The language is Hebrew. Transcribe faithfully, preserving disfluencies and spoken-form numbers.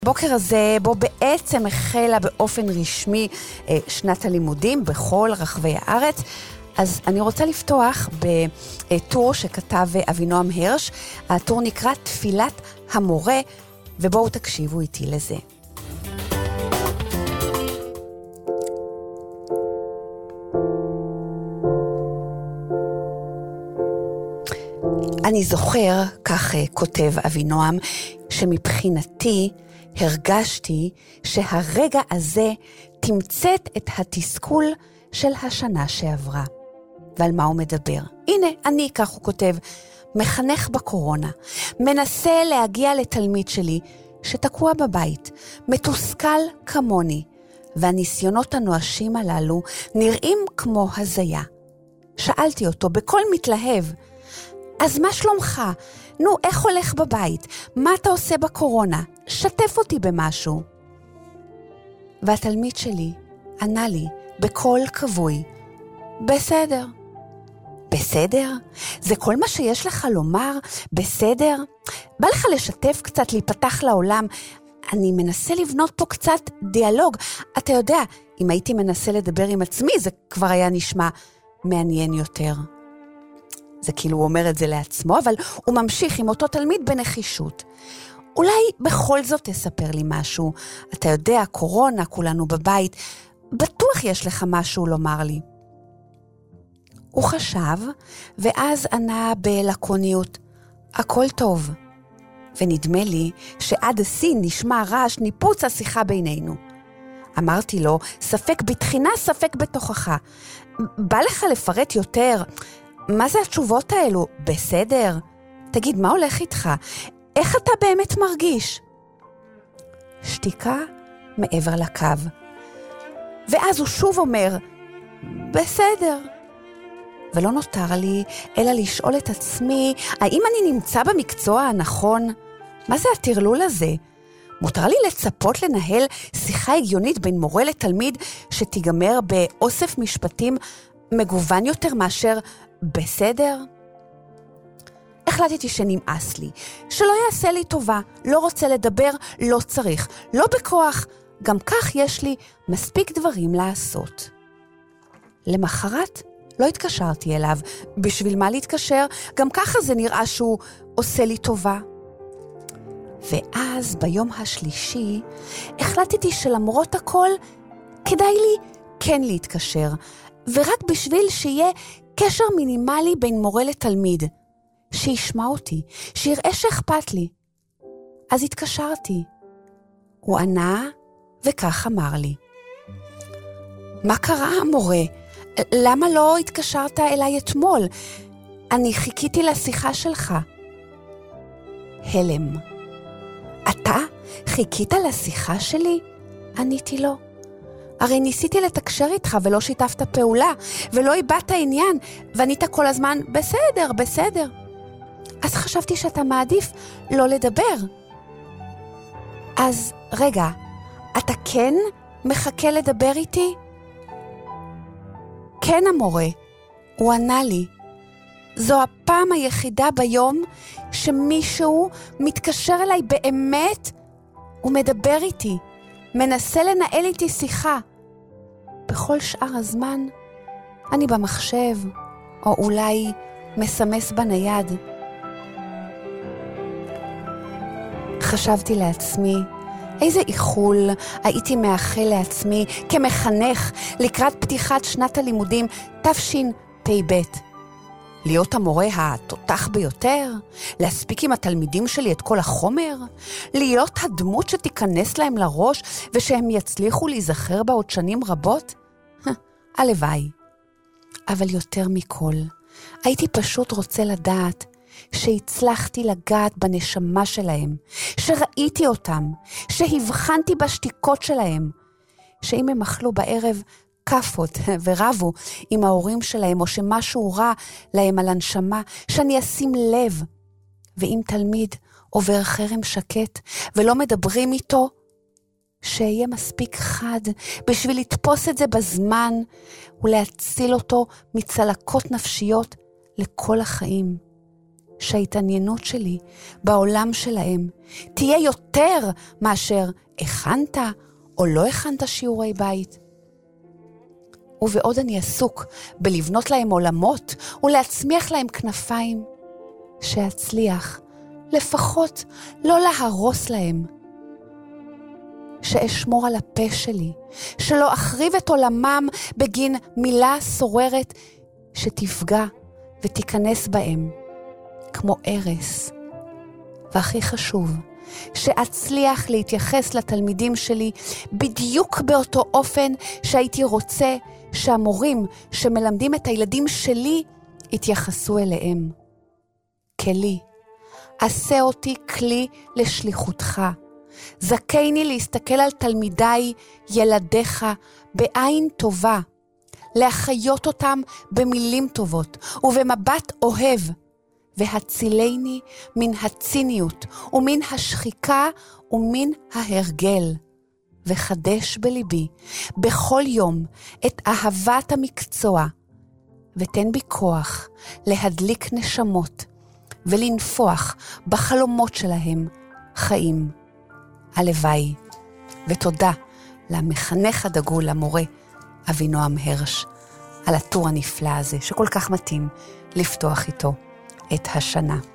בוקר הזה, בו בעצם החלה באופן רשמי שנת הלימודים בכל רחבי הארץ, אז אני רוצה לפתוח בטור שכתב אבינועם הרש. הטור נקרא תפילת המורה, ובואו תקשיבו איתי לזה. אני זוכר, כך כותב אבינועם, שמבחינתי הרגשתי שהרגע הזה תמצאת את התסכול של השנה שעברה. ועל מה הוא מדבר? הנה, אני, כך הוא כותב, מחנך בקורונה, מנסה להגיע לתלמיד שלי שתקוע בבית, מתוסכל כמוני, והניסיונות הנואשים הללו נראים כמו הזיה. שאלתי אותו בכל מתלהב, אז מה שלומך? נו, איך הולך בבית? מה אתה עושה בקורונה? שתף אותי במשהו. והתלמיד שלי ענה לי בקול כבוי, בסדר. בסדר? זה כל מה שיש לך לומר? בסדר? בא לך לשתף קצת, להיפתח לעולם. אני מנסה לבנות פה קצת דיאלוג. אתה יודע, אם הייתי מנסה לדבר עם עצמי, זה כבר היה נשמע מעניין יותר. זה כאילו הוא אומר את זה לעצמו, אבל הוא ממשיך עם אותו תלמיד בנחישות. אולי בכל זאת תספר לי משהו. אתה יודע, קורונה, כולנו בבית. בטוח יש לך משהו לומר לי. הוא חשב, ואז ענה בלקוניות, הכל טוב. ונדמה לי שעד הסין נשמע רעש ניפוץ השיחה בינינו. אמרתי לו, ספק בתחינה, ספק בתוכחה. בא לך לפרט יותר? מה זה התשובות האלו? בסדר? תגיד, מה הולך איתך? איך אתה באמת מרגיש? שתיקה מעבר לקו. ואז הוא שוב אומר, בסדר. ולא נותר לי אלא לשאול את עצמי, האם אני נמצא במקצוע הנכון? מה זה התרלול הזה? מותר לי לצפות לנהל שיחה הגיונית בין מורה לתלמיד שתיגמר באוסף משפטים מגוון יותר מאשר בסדר? החלטתי שנמאס לי, שלא יעשה לי טובה, לא רוצה לדבר, לא צריך, לא בכוח, גם כך יש לי מספיק דברים לעשות. למחרת לא התקשרתי אליו, בשביל מה להתקשר? גם ככה זה נראה שהוא עושה לי טובה. ואז ביום השלישי החלטתי שלמרות הכל כדאי לי כן להתקשר, ורק בשביל שיהיה קשר מינימלי בין מורה לתלמיד, שישמע אותי, שיראה שאכפת לי. אז התקשרתי. הוא ענה וכך אמר לי, מה קרה המורה? למה לא התקשרת אליי אתמול? אני חיכיתי לשיחה שלך. הלם. אתה חיכית לשיחה שלי? עניתי לו. הרי ניסיתי לתקשר איתך ולא שיתפת פעולה, ולא איבדת עניין, וענית כל הזמן, בסדר, בסדר. אז חשבתי שאתה מעדיף לא לדבר. אז רגע, אתה כן מחכה לדבר איתי? כן המורה, הוא ענה לי. זו הפעם היחידה ביום שמישהו מתקשר אליי באמת ומדבר איתי, מנסה לנהל איתי שיחה. בכל שאר הזמן אני במחשב, או אולי מסמס בנייד. חשבתי לעצמי, איזה איחול הייתי מאחל לעצמי כמחנך לקראת פתיחת שנת הלימודים תשפ"ב. להיות המורה התותח ביותר, להספיק עם התלמידים שלי את כל החומר, להיות הדמות שתיכנס להם לראש ושהם יצליחו להיזכר בעוד שנים רבות? הלוואי. אבל יותר מכל, הייתי פשוט רוצה לדעת שהצלחתי לגעת בנשמה שלהם, שראיתי אותם, שהבחנתי בשתיקות שלהם, שאם הם אכלו בערב קפות ורבו עם ההורים שלהם, או שמשהו רע להם על הנשמה, שאני אשים לב. ואם תלמיד עובר חרם שקט ולא מדברים איתו, שיהיה מספיק חד בשביל לתפוס את זה בזמן ולהציל אותו מצלקות נפשיות לכל החיים. שההתעניינות שלי בעולם שלהם תהיה יותר מאשר הכנת או לא הכנת שיעורי בית. ובעוד אני עסוק בלבנות להם עולמות ולהצמיח להם כנפיים, שאצליח לפחות לא להרוס להם. שאשמור על הפה שלי, שלא אחריב את עולמם בגין מילה סוררת שתפגע ותיכנס בהם כמו ארס. והכי חשוב, שאצליח להתייחס לתלמידים שלי בדיוק באותו אופן שהייתי רוצה שהמורים שמלמדים את הילדים שלי יתייחסו אליהם. כלי, עשה אותי כלי לשליחותך. זכני להסתכל על תלמידיי, ילדיך, בעין טובה, להחיות אותם במילים טובות ובמבט אוהב, והצילני מן הציניות ומן השחיקה ומן ההרגל, וחדש בליבי בכל יום את אהבת המקצוע, ותן בי כוח להדליק נשמות ולנפוח בחלומות שלהם חיים. הלוואי. ותודה למחנך הדגול, המורה אבינועם הרש, על הטור הנפלא הזה שכל כך מתאים לפתוח איתו את השנה.